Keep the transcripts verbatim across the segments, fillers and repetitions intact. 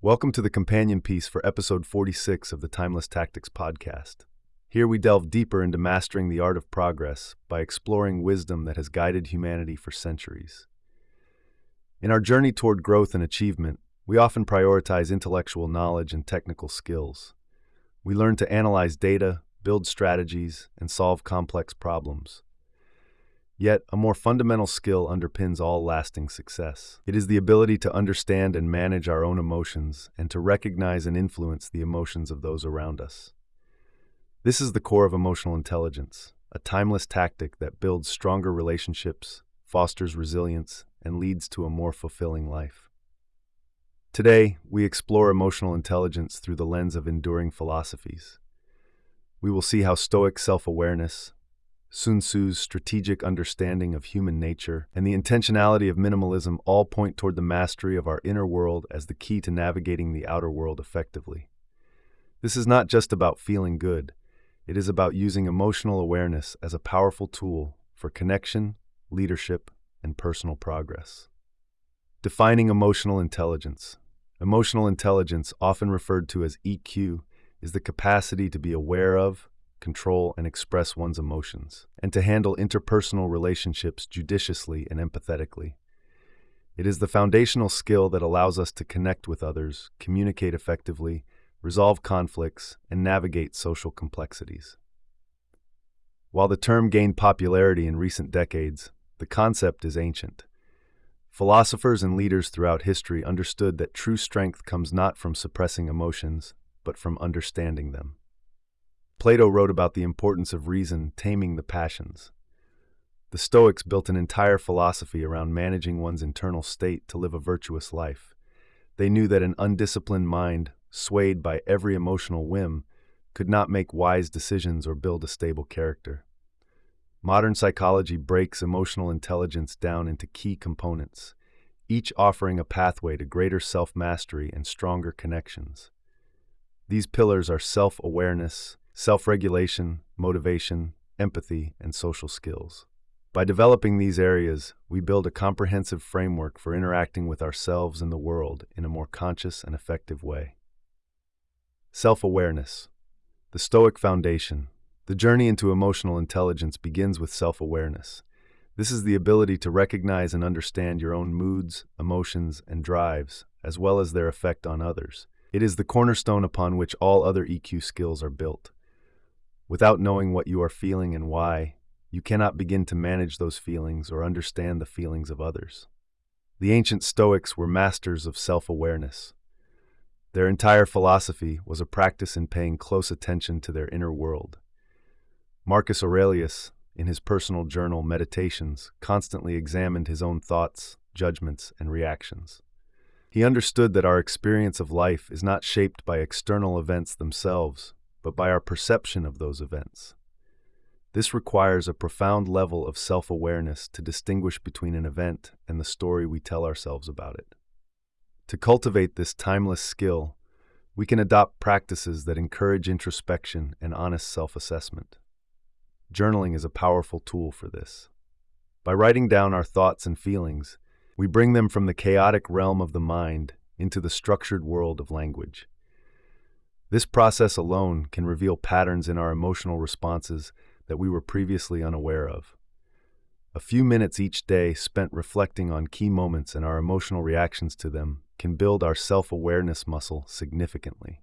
Welcome to the companion piece for episode forty-six of the Timeless Tactics podcast. Here we delve deeper into mastering the art of progress by exploring wisdom that has guided humanity for centuries. In our journey toward growth and achievement, we often prioritize intellectual knowledge and technical skills. We learn to analyze data, build strategies, and solve complex problems. Yet, a more fundamental skill underpins all lasting success. It is the ability to understand and manage our own emotions and to recognize and influence the emotions of those around us. This is the core of emotional intelligence, a timeless tactic that builds stronger relationships, fosters resilience, and leads to a more fulfilling life. Today, we explore emotional intelligence through the lens of enduring philosophies. We will see how Stoic self-awareness, Sun Tzu's strategic understanding of human nature, and the intentionality of minimalism all point toward the mastery of our inner world as the key to navigating the outer world effectively. This is not just about feeling good. It is about using emotional awareness as a powerful tool for connection, leadership, and personal progress. Defining emotional intelligence. Emotional intelligence, often referred to as E Q, is the capacity to be aware of, control, and express one's emotions, and to handle interpersonal relationships judiciously and empathetically. It is the foundational skill that allows us to connect with others, communicate effectively, resolve conflicts, and navigate social complexities. While the term gained popularity in recent decades, the concept is ancient. Philosophers and leaders throughout history understood that true strength comes not from suppressing emotions, but from understanding them. Plato wrote about the importance of reason taming the passions. The Stoics built an entire philosophy around managing one's internal state to live a virtuous life. They knew that an undisciplined mind, swayed by every emotional whim, could not make wise decisions or build a stable character. Modern psychology breaks emotional intelligence down into key components, each offering a pathway to greater self-mastery and stronger connections. These pillars are self-awareness, self-regulation, motivation, empathy, and social skills. By developing these areas, we build a comprehensive framework for interacting with ourselves and the world in a more conscious and effective way. Self-awareness. The Stoic foundation. The journey into emotional intelligence begins with self-awareness. This is the ability to recognize and understand your own moods, emotions, and drives, as well as their effect on others. It is the cornerstone upon which all other E Q skills are built. Without knowing what you are feeling and why, you cannot begin to manage those feelings or understand the feelings of others. The ancient Stoics were masters of self-awareness. Their entire philosophy was a practice in paying close attention to their inner world. Marcus Aurelius, in his personal journal Meditations, constantly examined his own thoughts, judgments, and reactions. He understood that our experience of life is not shaped by external events themselves, but by our perception of those events. This requires a profound level of self-awareness to distinguish between an event and the story we tell ourselves about it. To cultivate this timeless skill, we can adopt practices that encourage introspection and honest self-assessment. Journaling is a powerful tool for this. By writing down our thoughts and feelings, we bring them from the chaotic realm of the mind into the structured world of language. This process alone can reveal patterns in our emotional responses that we were previously unaware of. A few minutes each day spent reflecting on key moments and our emotional reactions to them can build our self-awareness muscle significantly.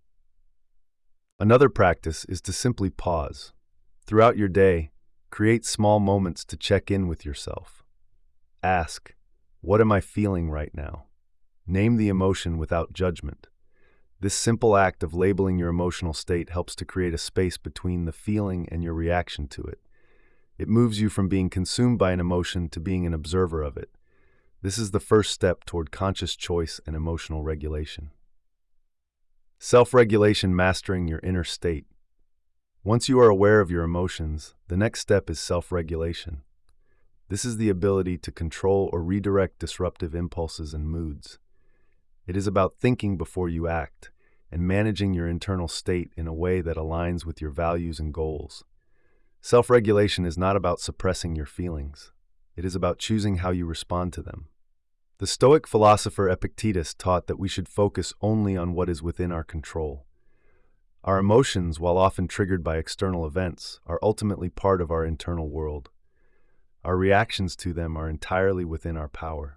Another practice is to simply pause. Throughout your day, create small moments to check in with yourself. Ask, "What am I feeling right now?" Name the emotion without judgment. This simple act of labeling your emotional state helps to create a space between the feeling and your reaction to it. It moves you from being consumed by an emotion to being an observer of it. This is the first step toward conscious choice and emotional regulation. Self-regulation, mastering your inner state. Once you are aware of your emotions, the next step is self-regulation. This is the ability to control or redirect disruptive impulses and moods. It is about thinking before you act and managing your internal state in a way that aligns with your values and goals. Self-regulation is not about suppressing your feelings. It is about choosing how you respond to them. The Stoic philosopher Epictetus taught that we should focus only on what is within our control. Our emotions, while often triggered by external events, are ultimately part of our internal world. Our reactions to them are entirely within our power.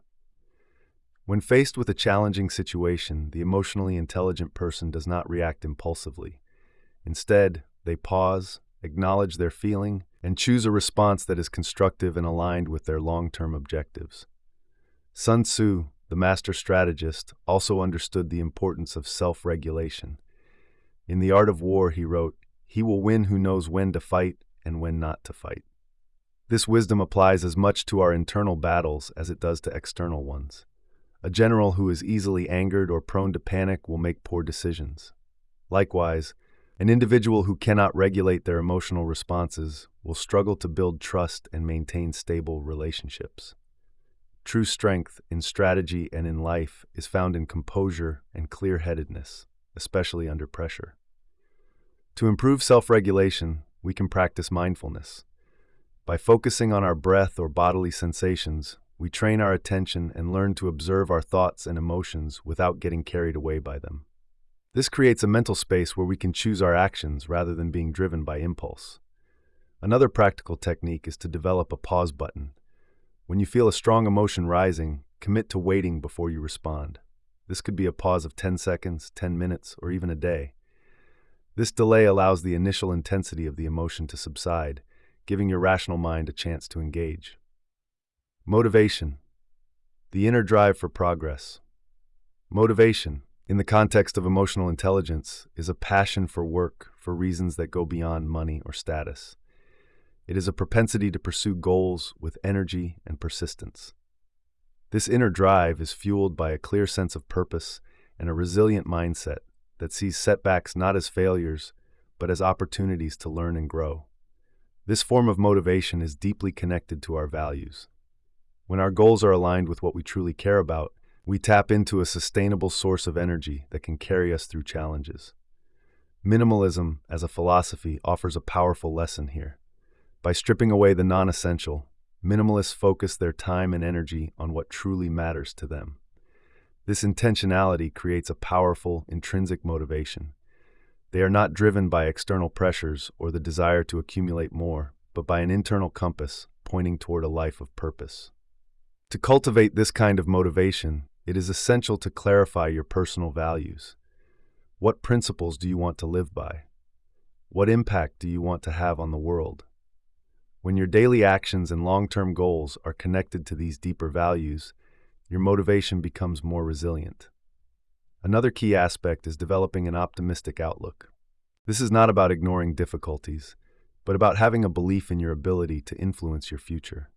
When faced with a challenging situation, the emotionally intelligent person does not react impulsively. Instead, they pause, acknowledge their feeling, and choose a response that is constructive and aligned with their long-term objectives. Sun Tzu, the master strategist, also understood the importance of self-regulation. In The Art of War, he wrote, "He will win who knows when to fight and when not to fight." This wisdom applies as much to our internal battles as it does to external ones. A general who is easily angered or prone to panic will make poor decisions. Likewise, an individual who cannot regulate their emotional responses will struggle to build trust and maintain stable relationships. True strength in strategy and in life is found in composure and clear-headedness, especially under pressure. To improve self-regulation, we can practice mindfulness. By focusing on our breath or bodily sensations, we train our attention and learn to observe our thoughts and emotions without getting carried away by them. This creates a mental space where we can choose our actions rather than being driven by impulse. Another practical technique is to develop a pause button. When you feel a strong emotion rising, commit to waiting before you respond. This could be a pause of ten seconds, ten minutes, or even a day. This delay allows the initial intensity of the emotion to subside, giving your rational mind a chance to engage. Motivation, the inner drive for progress. Motivation, in the context of emotional intelligence, is a passion for work for reasons that go beyond money or status. It is a propensity to pursue goals with energy and persistence. This inner drive is fueled by a clear sense of purpose and a resilient mindset that sees setbacks not as failures, but as opportunities to learn and grow. This form of motivation is deeply connected to our values. When our goals are aligned with what we truly care about, we tap into a sustainable source of energy that can carry us through challenges. Minimalism, as a philosophy, offers a powerful lesson here. By stripping away the non-essential, minimalists focus their time and energy on what truly matters to them. This intentionality creates a powerful, intrinsic motivation. They are not driven by external pressures or the desire to accumulate more, but by an internal compass pointing toward a life of purpose. To cultivate this kind of motivation, it is essential to clarify your personal values. What principles do you want to live by? What impact do you want to have on the world? When your daily actions and long-term goals are connected to these deeper values, your motivation becomes more resilient. Another key aspect is developing an optimistic outlook. This is not about ignoring difficulties, but about having a belief in your ability to influence your future.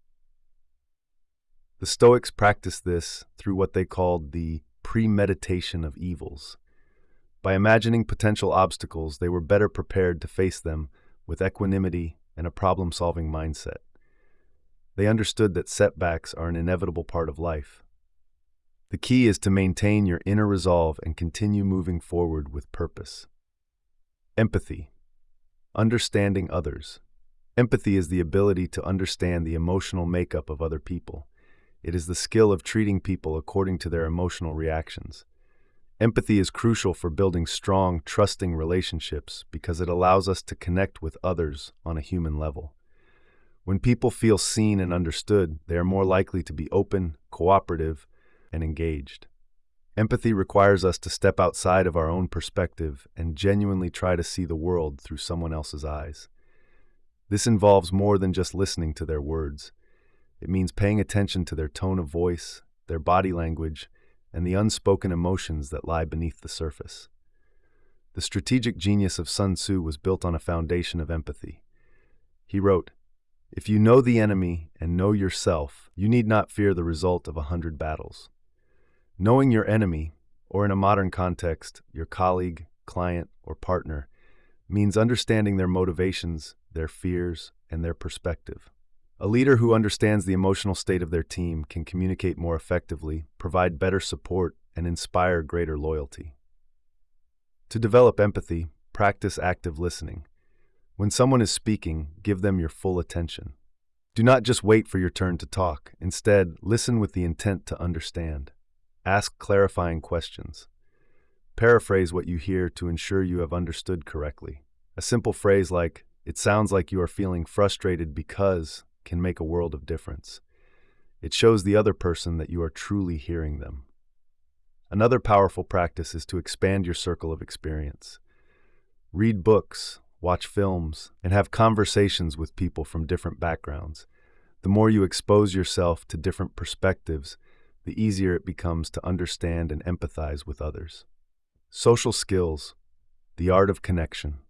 The Stoics practiced this through what they called the premeditation of evils. By imagining potential obstacles, they were better prepared to face them with equanimity and a problem-solving mindset. They understood that setbacks are an inevitable part of life. The key is to maintain your inner resolve and continue moving forward with purpose. Empathy. Understanding others. Empathy is the ability to understand the emotional makeup of other people. It is the skill of treating people according to their emotional reactions. Empathy is crucial for building strong, trusting relationships because it allows us to connect with others on a human level. When people feel seen and understood, they are more likely to be open, cooperative, and engaged. Empathy requires us to step outside of our own perspective and genuinely try to see the world through someone else's eyes. This involves more than just listening to their words. It means paying attention to their tone of voice, their body language, and the unspoken emotions that lie beneath the surface. The strategic genius of Sun Tzu was built on a foundation of empathy. He wrote, "If you know the enemy and know yourself, you need not fear the result of a hundred battles." Knowing your enemy, or in a modern context, your colleague, client, or partner, means understanding their motivations, their fears, and their perspective. A leader who understands the emotional state of their team can communicate more effectively, provide better support, and inspire greater loyalty. To develop empathy, practice active listening. When someone is speaking, give them your full attention. Do not just wait for your turn to talk. Instead, listen with the intent to understand. Ask clarifying questions. Paraphrase what you hear to ensure you have understood correctly. A simple phrase like, "It sounds like you are feeling frustrated because," can make a world of difference. It shows the other person that you are truly hearing them. Another powerful practice is to expand your circle of experience. Read books, watch films, and have conversations with people from different backgrounds. The more you expose yourself to different perspectives, the easier it becomes to understand and empathize with others. Social skills, the art of connection.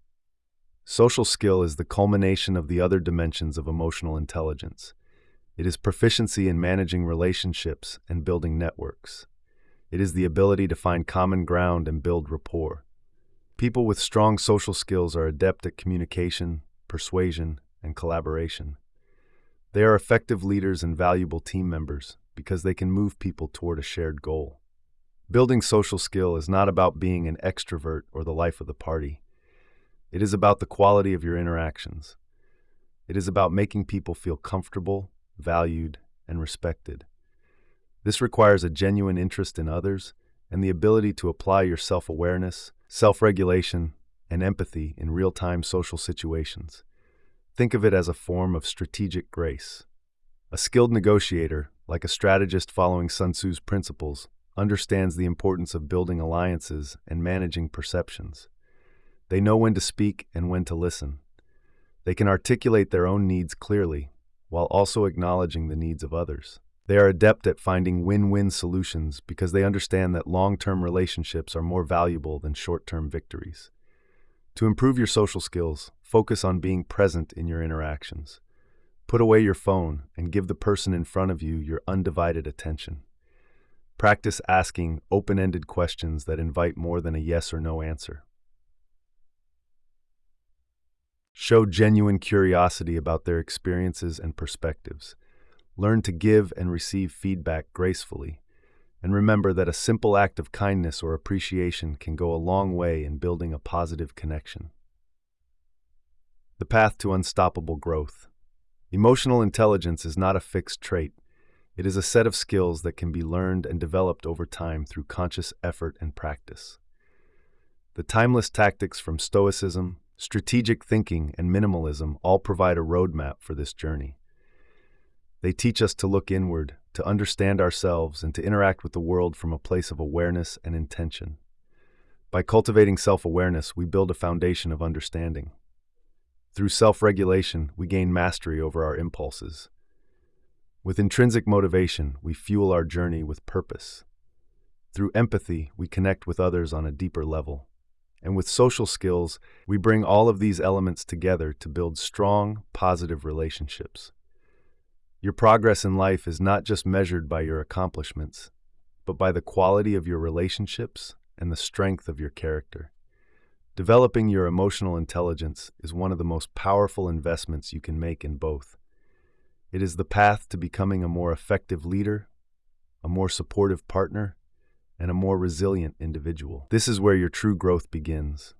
Social skill is the culmination of the other dimensions of emotional intelligence. It is proficiency in managing relationships and building networks. It is the ability to find common ground and build rapport. People with strong social skills are adept at communication, persuasion, and collaboration. They are effective leaders and valuable team members because they can move people toward a shared goal. Building social skill is not about being an extrovert or the life of the party. It is about the quality of your interactions. It is about making people feel comfortable, valued, and respected. This requires a genuine interest in others and the ability to apply your self-awareness, self-regulation, and empathy in real-time social situations. Think of it as a form of strategic grace. A skilled negotiator, like a strategist following Sun Tzu's principles, understands the importance of building alliances and managing perceptions. They know when to speak and when to listen. They can articulate their own needs clearly, while also acknowledging the needs of others. They are adept at finding win-win solutions because they understand that long-term relationships are more valuable than short-term victories. To improve your social skills, focus on being present in your interactions. Put away your phone and give the person in front of you your undivided attention. Practice asking open-ended questions that invite more than a yes or no answer. Show genuine curiosity about their experiences and perspectives. Learn to give and receive feedback gracefully, and remember that a simple act of kindness or appreciation can go a long way in building a positive connection. The path to unstoppable growth. Emotional intelligence is not a fixed trait. It is a set of skills that can be learned and developed over time through conscious effort and practice. The timeless tactics from Stoicism, strategic thinking, and minimalism all provide a roadmap for this journey. They teach us to look inward, to understand ourselves, and to interact with the world from a place of awareness and intention. By cultivating self-awareness, we build a foundation of understanding. Through self-regulation, we gain mastery over our impulses. With intrinsic motivation, we fuel our journey with purpose. Through empathy, we connect with others on a deeper level. And with social skills, we bring all of these elements together to build strong, positive relationships. Your progress in life is not just measured by your accomplishments, but by the quality of your relationships and the strength of your character. Developing your emotional intelligence is one of the most powerful investments you can make in both. It is the path to becoming a more effective leader, a more supportive partner, and a more resilient individual. This is where your true growth begins.